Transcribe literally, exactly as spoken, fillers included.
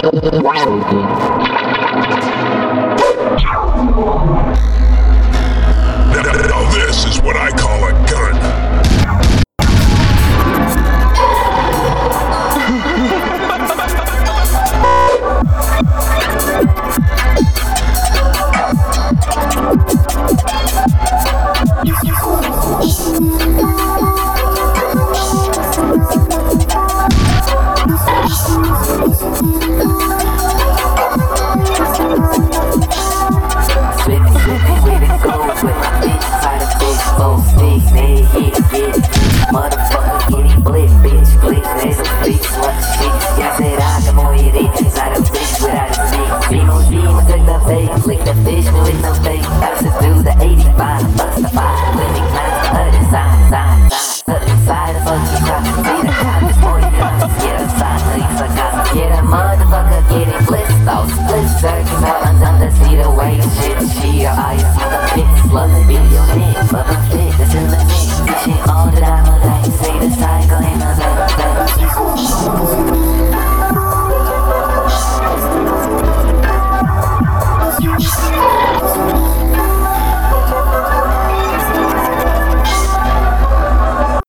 Now this is what I call a gun. Lick the fish with no bait, bounces through the eighty-five, bust the five, living class, the other side, side, side, other side, fucking crop, see the cop, this boy cops, get a side, leaks a cop, get a motherfucker, get it blitzed off, split circles, out under, see the way shit, she your eyes, see the pit, slug, video,